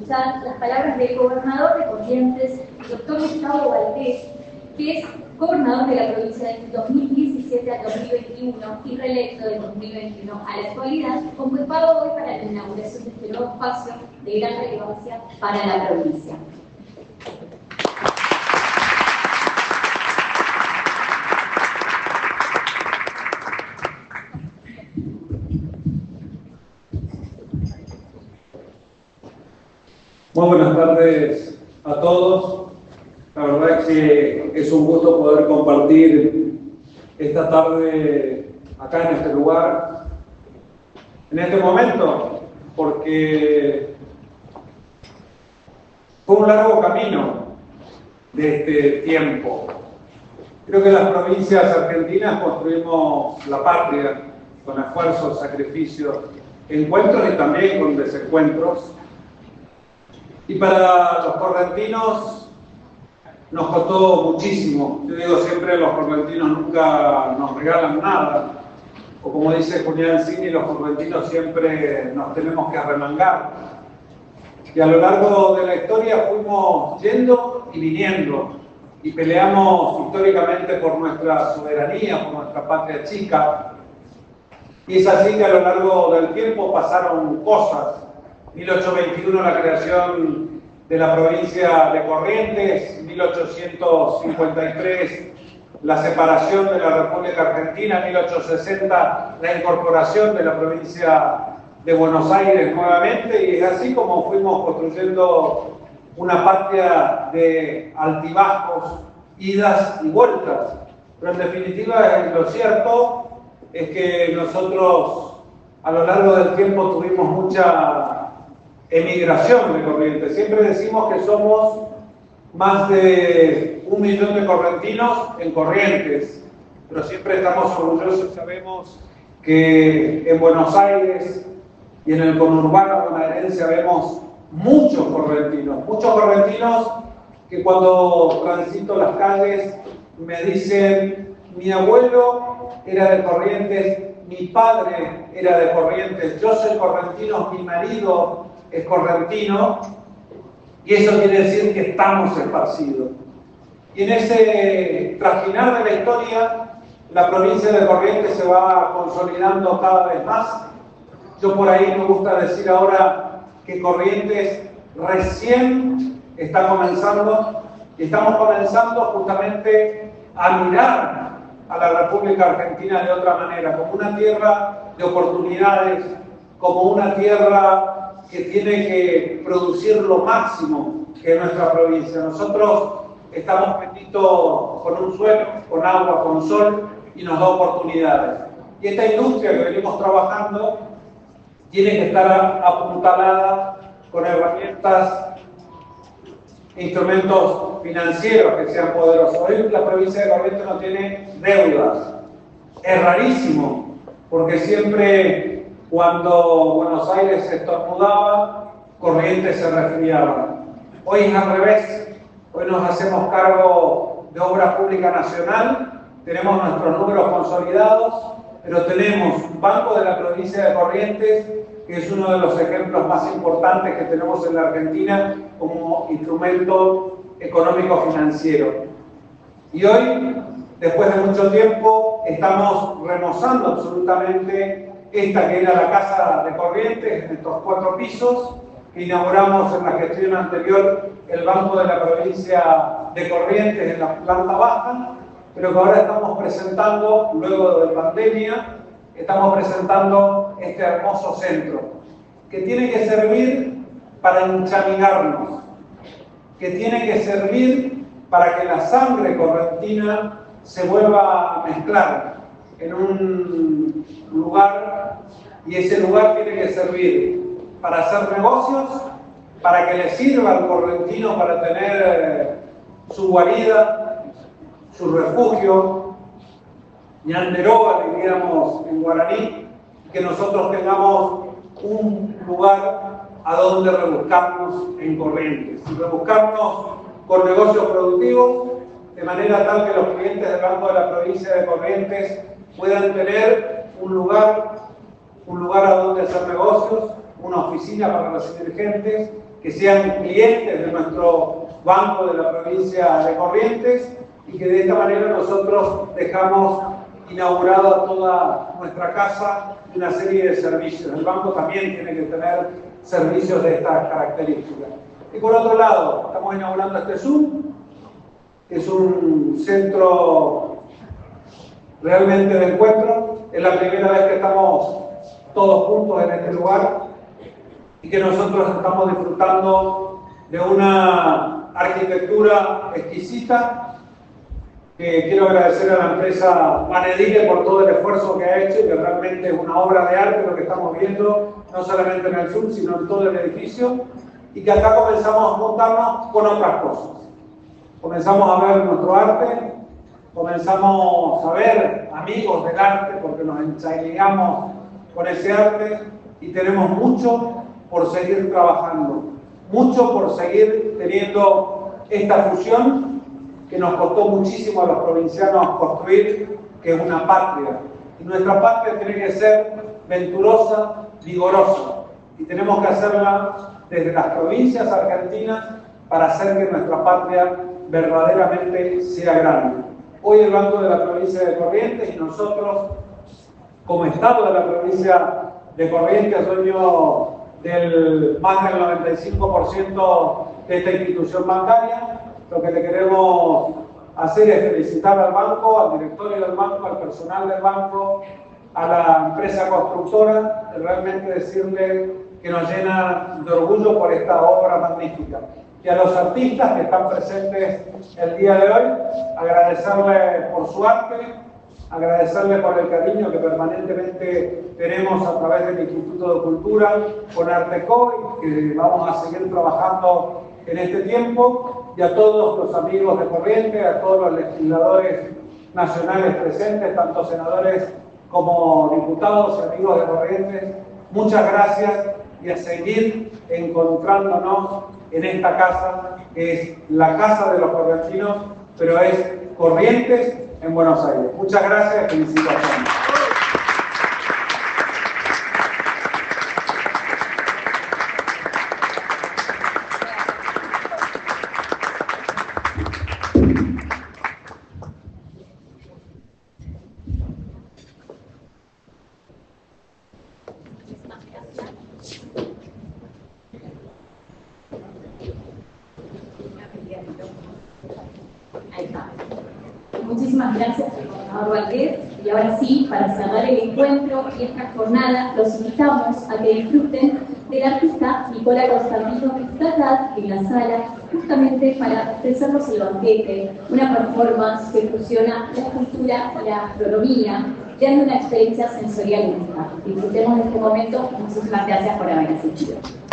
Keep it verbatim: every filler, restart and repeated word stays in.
escuchar las palabras del gobernador de Corrientes, el doctor Gustavo Valdés, que es gobernador de la provincia del dos mil diecisiete al dos mil veintiuno y reelecto del dos mil veintiuno a la actualidad, convocado hoy para la inauguración de este nuevo espacio de gran relevancia para la provincia. Muy buenas tardes a todos. La verdad es que es un gusto poder compartir esta tarde acá en este lugar, en este momento, porque fue un largo camino de este tiempo. Creo que las provincias argentinas construimos la patria con esfuerzo, sacrificio, encuentros y también con desencuentros. Y para los correntinos nos costó muchísimo. Yo digo siempre, los correntinos nunca nos regalan nada. O como dice Julián Cini, los correntinos siempre nos tenemos que arremangar. Y a lo largo de la historia fuimos yendo y viniendo. Y peleamos históricamente por nuestra soberanía, por nuestra patria chica. Y es así que a lo largo del tiempo pasaron cosas. mil ochocientos veintiuno la creación de la provincia de Corrientes, mil ochocientos cincuenta y tres la separación de la República Argentina, mil ochocientos sesenta la incorporación de la provincia de Buenos Aires nuevamente, y es así como fuimos construyendo una patria de altibajos, idas y vueltas. Pero en definitiva, lo cierto es que nosotros a lo largo del tiempo tuvimos mucha emigración de Corrientes. Siempre decimos que somos más de un millón de correntinos en Corrientes, pero siempre estamos orgullosos y sabemos que en Buenos Aires y en el conurbano bonaerense vemos muchos correntinos, muchos correntinos que cuando transito las calles me dicen: mi abuelo era de Corrientes, mi padre era de Corrientes, yo soy correntino, mi marido es correntino, y eso quiere decir que estamos esparcidos. Y en ese trajinar de la historia, la provincia de Corrientes se va consolidando cada vez más. Yo por ahí me gusta decir ahora que Corrientes recién está comenzando, y estamos comenzando justamente a mirar a la República Argentina de otra manera, como una tierra de oportunidades, como una tierra que tiene que producir lo máximo que es nuestra provincia. Nosotros estamos benditos con un suelo, con agua, con sol, y nos da oportunidades. Y esta industria que venimos trabajando tiene que estar apuntalada con herramientas e instrumentos financieros que sean poderosos. Hoy la provincia de Corrientes no tiene deudas. Es rarísimo, porque siempre cuando Buenos Aires se estornudaba, Corrientes se resfriaba. Hoy es al revés. Hoy nos hacemos cargo de obra pública nacional, tenemos nuestros números consolidados, pero tenemos un banco de la provincia de Corrientes, que es uno de los ejemplos más importantes que tenemos en la Argentina como instrumento económico financiero. Y hoy, después de mucho tiempo, estamos remozando absolutamente esta que era la Casa de Corrientes, estos cuatro pisos, que inauguramos en la gestión anterior el Banco de la Provincia de Corrientes en la planta baja, pero que ahora estamos presentando, luego de pandemia, estamos presentando este hermoso centro, que tiene que servir para enchaminarnos, que tiene que servir para que la sangre correntina se vuelva a mezclar en un lugar, y ese lugar tiene que servir para hacer negocios, para que le sirva al correntino para tener su guarida, su refugio, ñanderoba, diríamos en guaraní, y que nosotros tengamos un lugar a donde rebuscarnos en Corrientes, y rebuscarnos con negocios productivos, de manera tal que los clientes del Banco de la Provincia de Corrientes puedan tener un lugar, un lugar a donde hacer negocios, una oficina para recibir gente, que sean clientes de nuestro banco de la provincia de Corrientes y que de esta manera nosotros dejamos inaugurada toda nuestra casa y una serie de servicios. El banco también tiene que tener servicios de estas características. Y por otro lado, estamos inaugurando este Zoom, que es un centro realmente de encuentro. Es la primera vez que estamos todos juntos en este lugar y que nosotros estamos disfrutando de una arquitectura exquisita, que quiero agradecer a la empresa Manedile por todo el esfuerzo que ha hecho, que realmente es una obra de arte lo que estamos viendo, no solamente en el Zoom, sino en todo el edificio, y que acá comenzamos a juntarnos con otras cosas. Comenzamos a ver nuestro arte, comenzamos a ver amigos del arte, porque nos enchaigamos con ese arte, y tenemos mucho por seguir trabajando, mucho por seguir teniendo esta fusión que nos costó muchísimo a los provincianos construir, que es una patria. Y nuestra patria tiene que ser venturosa, vigorosa, y tenemos que hacerla desde las provincias argentinas para hacer que nuestra patria verdaderamente sea grande. Hoy el Banco de la Provincia de Corrientes y nosotros, como Estado de la Provincia de Corrientes, dueño del más del noventa y cinco por ciento de esta institución bancaria, lo que le queremos hacer es felicitar al banco, al directorio del banco, al personal del banco, a la empresa constructora, y realmente decirle que nos llena de orgullo por esta obra magnífica. Y a los artistas que están presentes el día de hoy, agradecerle por su arte, agradecerle por el cariño que permanentemente tenemos a través del Instituto de Cultura con Arteco, y que vamos a seguir trabajando en este tiempo, y a todos los amigos de Corrientes, a todos los legisladores nacionales presentes, tanto senadores como diputados y amigos de Corrientes, muchas gracias, y a seguir encontrándonos en esta casa, que es la casa de los correntinos, pero es Corrientes en Buenos Aires. Muchas gracias y felicitaciones. Muchísimas gracias, gobernador Valdés. Y ahora sí, para cerrar el encuentro y esta jornada, los invitamos a que disfruten del artista Nicola Constantino, que está acá en la sala justamente para ofrecernos el banquete, una performance que fusiona la escultura y la astronomía, dando una experiencia sensorial única. Disfrutemos de este momento. Muchísimas gracias por haber asistido.